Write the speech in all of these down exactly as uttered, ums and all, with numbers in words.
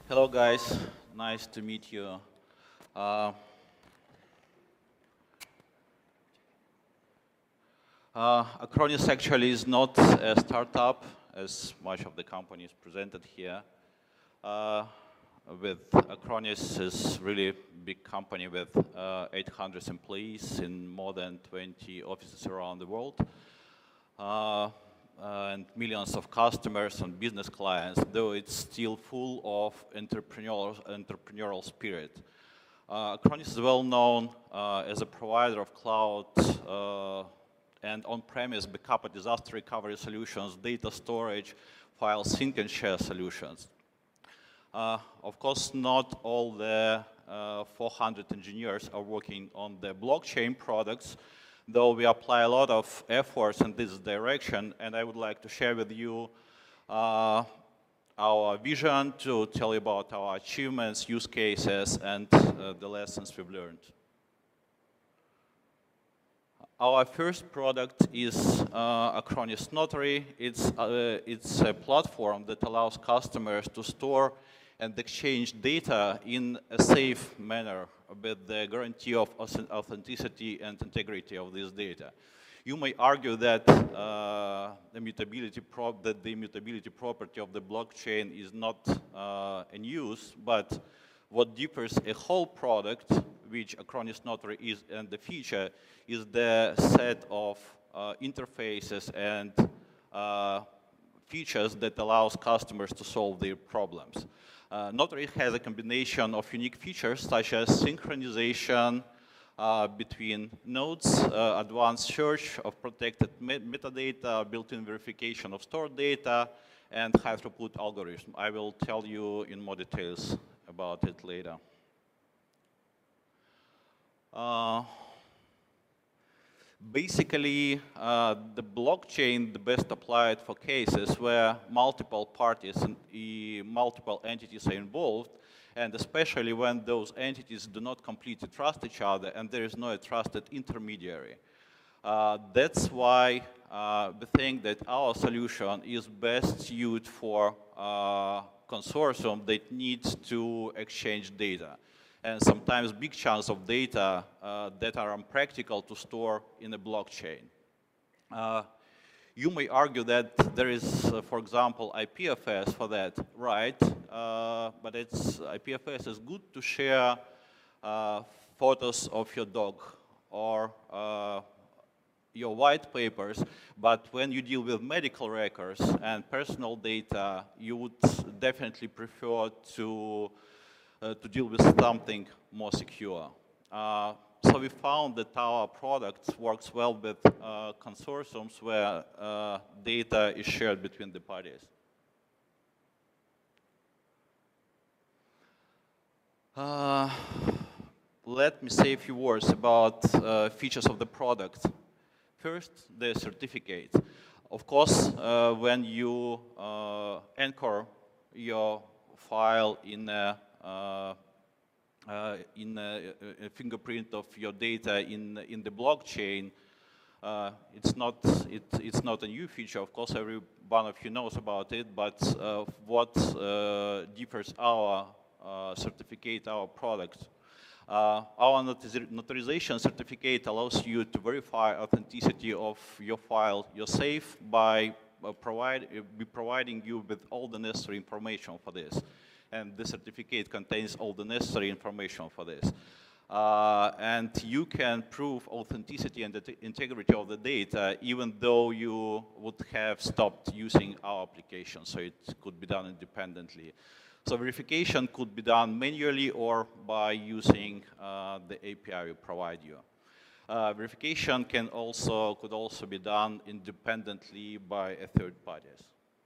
Hello, guys. Nice to meet you. Uh, uh, Acronis actually is not a startup, as much of the company is presented here. Uh, with Acronis is really big company with uh, eight hundred employees in more than twenty offices around the world. Uh, Uh, and millions of customers and business clients, though it's still full of entrepreneurial, entrepreneurial spirit. Uh, Acronis is well known uh, as a provider of cloud uh, and on-premise backup and disaster recovery solutions, data storage, file sync and share solutions. Uh, of course, not all the uh, four hundred engineers are working on the blockchain products, though we apply a lot of efforts in this direction, and I would like to share with you uh, our vision, to tell you about our achievements, use cases, and uh, the lessons we've learned. Our first product is uh, Acronis Notary. It's, uh, it's a platform that allows customers to store and exchange data in a safe manner with the guarantee of authenticity and integrity of this data. You may argue that, uh, the, mutability prop that the immutability property of the blockchain is not uh, in use, but what differs a whole product, which Acronis Notary is, and the feature, is the set of uh, interfaces and uh, features that allows customers to solve their problems. Uh, Notary has a combination of unique features such as synchronization uh, between nodes, uh, advanced search of protected met metadata, built-in verification of stored data, and high-throughput algorithm. I will tell you in more details about it later. Uh, Basically, uh, the blockchain the best applied for cases where multiple parties and e multiple entities are involved, and especially when those entities do not completely trust each other and there is no trusted intermediary. Uh, that's why uh, we think that our solution is best suited for uh, consortium that needs to exchange data, and sometimes big chunks of data uh, that are impractical to store in a blockchain. Uh, you may argue that there is, uh, for example, I P F S for that, right? Uh, but it's, I P F S is good to share uh, photos of your dog or uh, your white papers, but when you deal with medical records and personal data, you would definitely prefer to Uh, to deal with something more secure. Uh, so we found that our product works well with uh, consortiums where uh, data is shared between the parties. Uh, let me say a few words about uh, features of the product. First, the certificate. Of course, uh, when you uh, anchor your file in a Uh, uh, in a, a fingerprint of your data in in the blockchain, uh, it's not it, it's not a new feature. Of course, every one of you knows about it. But uh, what uh, differs our uh, certificate, our product? Uh, our notarization certificate allows you to verify authenticity of your file yourself by uh, provide be providing you with all the necessary information for this. And the certificate contains all the necessary information for this. Uh, and you can prove authenticity and the integrity of the data even though you would have stopped using our application, so it could be done independently. So verification could be done manually or by using uh, the A P I we provide you. Uh, verification can also, could also be done independently by a third parties.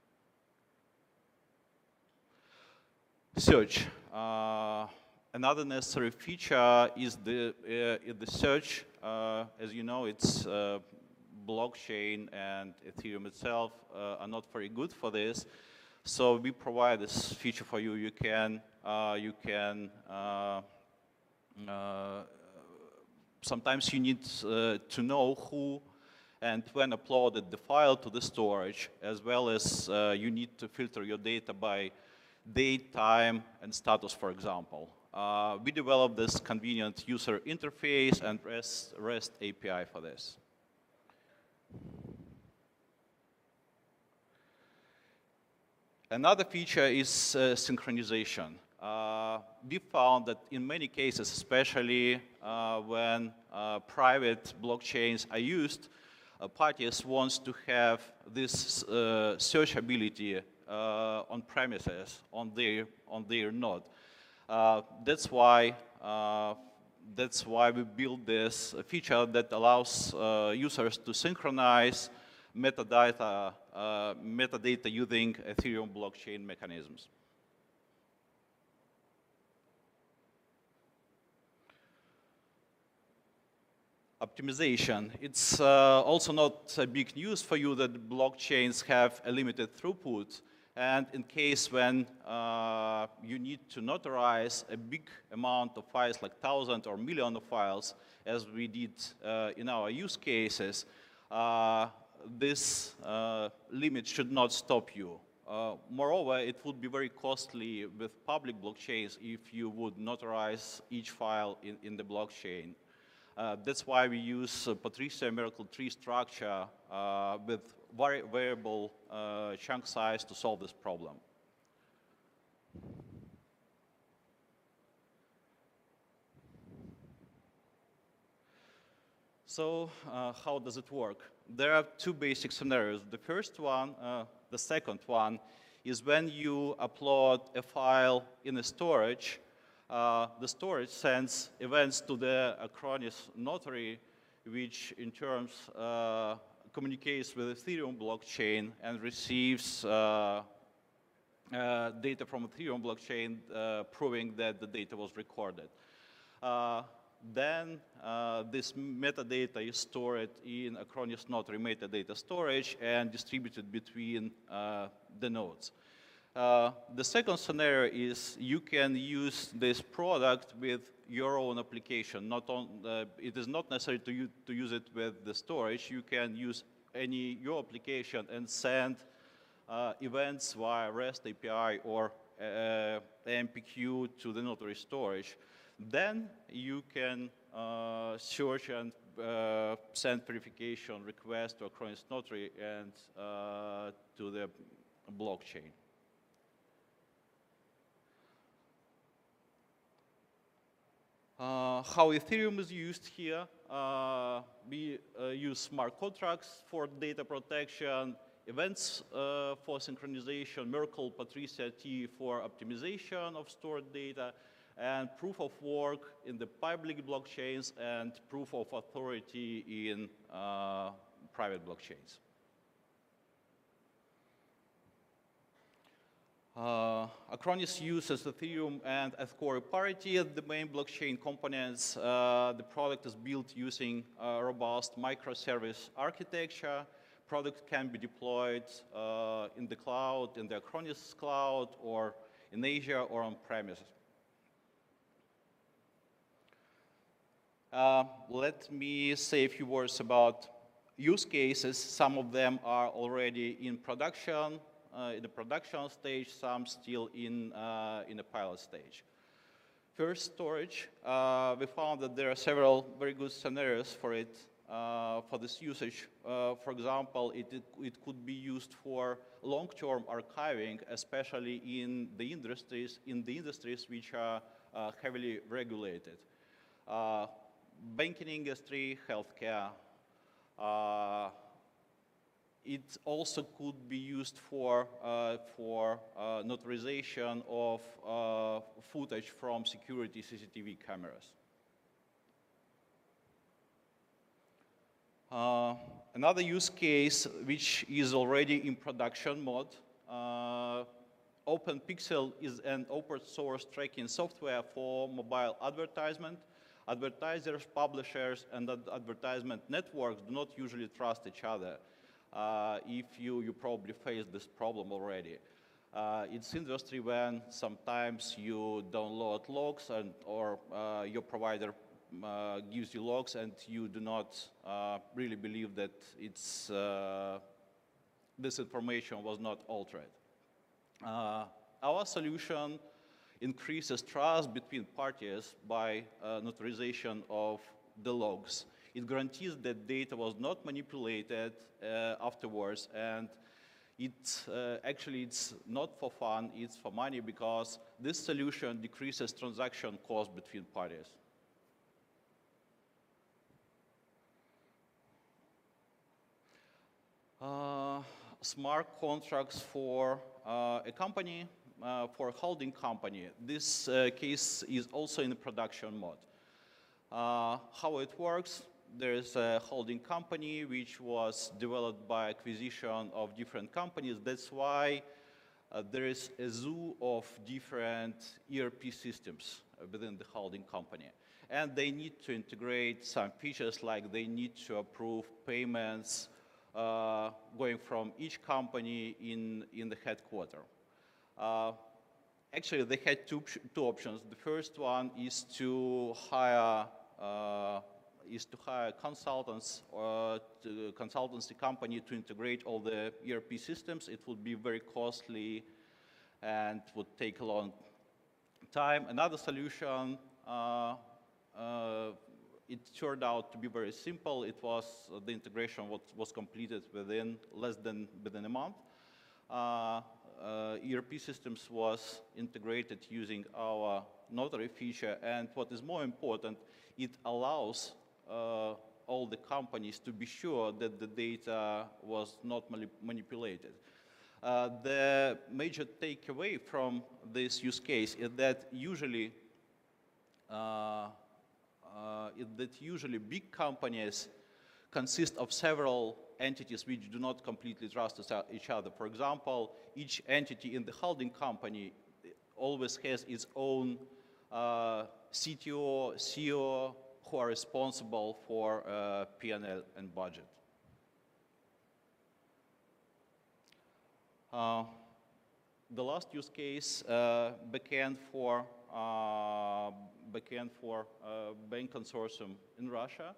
Search. Uh, another necessary feature is the, uh, the search. Uh, as you know, it's uh, blockchain and Ethereum itself uh, are not very good for this. So we provide this feature for you. You can, uh, you can. Uh, uh, sometimes you need uh, to know who and when uploaded the file to the storage, as well as uh, you need to filter your data by date, time, and status, for example. Uh, we developed this convenient user interface and REST, REST A P I for this. Another feature is uh, synchronization. Uh, we found that in many cases, especially uh, when uh, private blockchains are used, uh, parties want to have this uh, searchability uh, on premises, on their, on their node. Uh, that's why uh, that's why we built this feature that allows uh, users to synchronize metadata, uh, metadata using Ethereum blockchain mechanisms. Optimization. It's uh, also not a big news for you that blockchains have a limited throughput. And in case when uh, you need to notarize a big amount of files, like thousand or million of files, as we did uh, in our use cases, uh, this uh, limit should not stop you. Uh, moreover, it would be very costly with public blockchains if you would notarize each file in, in the blockchain. Uh, that's why we use uh, Patricia Miracle Tree structure uh, with vari variable uh, chunk size to solve this problem. So uh, how does it work? There are two basic scenarios. The first one, uh, the second one, is when you upload a file in a storage. Uh, the storage sends events to the Acronis notary, which in terms uh, communicates with Ethereum blockchain and receives uh, uh, data from Ethereum blockchain uh, proving that the data was recorded. Uh, then uh, this metadata is stored in Acronis notary metadata storage and distributed between uh, the nodes. Uh, the second scenario is you can use this product with your own application. Not on, uh, it is not necessary to, u to use it with the storage. You can use any your application and send uh, events via REST A P I or uh, M P Q to the notary storage. Then you can uh, search and uh, send verification request to Acronis notary and uh, to the blockchain. Uh, how Ethereum is used here, uh, we uh, use smart contracts for data protection, events uh, for synchronization, Merkle, Patricia T for optimization of stored data, and proof of work in the public blockchains and proof of authority in uh, private blockchains. Uh, Acronis uses Ethereum and Ethcore parity as the main blockchain components. Uh, the product is built using a robust microservice architecture. Product can be deployed uh, in the cloud, in the Acronis cloud, or in Asia, or on premise. Uh, let me say a few words about use cases. Some of them are already in production. Uh, in the production stage, some still in, uh, in the pilot stage. First, storage. Uh, we found that there are several very good scenarios for it, uh, for this usage. Uh, for example, it, it, it could be used for long-term archiving, especially in the industries, in the industries which are uh, heavily regulated. Uh, banking industry, healthcare. Uh, It also could be used for, uh, for uh, notarization of uh, footage from security C C T V cameras. Uh, another use case, which is already in production mode, uh, OpenPixel is an open source tracking software for mobile advertisement. Advertisers, publishers, and advertisement networks do not usually trust each other. Uh, if you, you probably faced this problem already. Uh, it's industry when sometimes you download logs and, or uh, your provider uh, gives you logs and you do not uh, really believe that it's, uh, this information was not altered. Uh, our solution increases trust between parties by uh, notarization of the logs. It guarantees that data was not manipulated uh, afterwards, and it uh, actually it's not for fun, it's for money, because this solution decreases transaction cost between parties. Uh, smart contracts for uh, a company, uh, for a holding company. This uh, case is also in production mode. Uh, how it works, there is a holding company which was developed by acquisition of different companies. That's why uh, there is a zoo of different E R P systems within the holding company. And they need to integrate some features, like they need to approve payments uh, going from each company in, in the headquarters. Uh, actually, they had two, two options. The first one is to hire uh, is to hire consultants or to consultancy company to integrate all the E R P systems. It would be very costly and would take a long time. Another solution, uh, uh, it turned out to be very simple. It was uh, the integration was, was completed within less than within a month. Uh, uh, E R P systems was integrated using our notary feature, and what is more important, it allows uh, all the companies to be sure that the data was not manip manipulated. Uh, the major takeaway from this use case is that usually uh, uh, is that usually big companies consist of several entities which do not completely trust each other. For example, each entity in the holding company always has its own uh, C T O, C E O, who are responsible for uh, P and L and budget. Uh, the last use case, uh, backend for uh, backend for uh, bank consortium in Russia.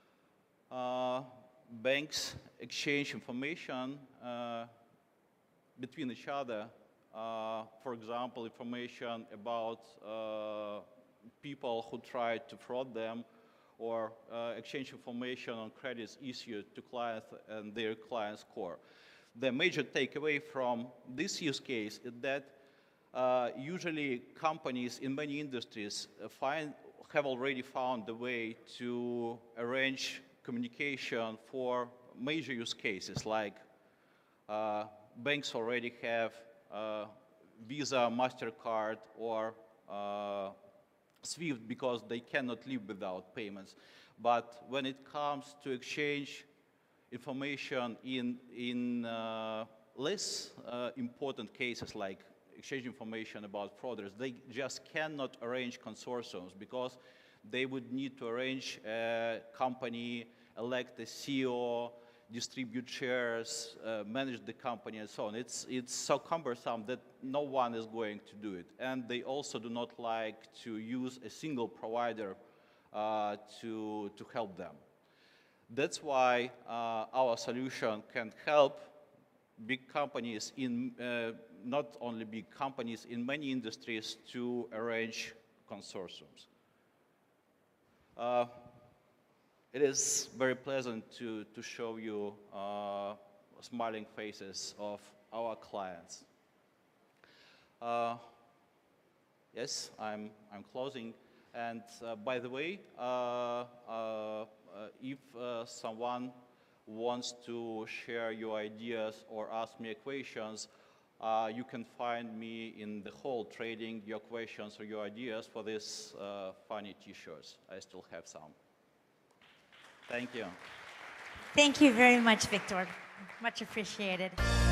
Uh, banks exchange information uh, between each other. Uh, for example, information about uh, people who try to fraud them, or uh, exchange information on credits issued to clients and their client score. The major takeaway from this use case is that uh, usually companies in many industries find, have already found a way to arrange communication for major use cases, like uh, banks already have uh, Visa, MasterCard, or uh, SWIFT, because they cannot live without payments. But when it comes to exchange information in, in uh, less uh, important cases, like exchange information about fraudsters, they just cannot arrange consortiums, because they would need to arrange a company, elect a C E O, distribute shares, uh, manage the company, and so on. It's, it's so cumbersome that no one is going to do it. And they also do not like to use a single provider uh, to, to help them. That's why uh, our solution can help big companies, in uh, not only big companies, in many industries to arrange consortiums. Uh, It is very pleasant to, to show you uh, smiling faces of our clients. Uh, yes, I'm, I'm closing. And uh, by the way, uh, uh, uh, if uh, someone wants to share your ideas or ask me questions, uh, you can find me in the hall trading your questions or your ideas for these uh, funny t-shirts. I still have some. Thank you. Thank you very much, Victor. Much appreciated.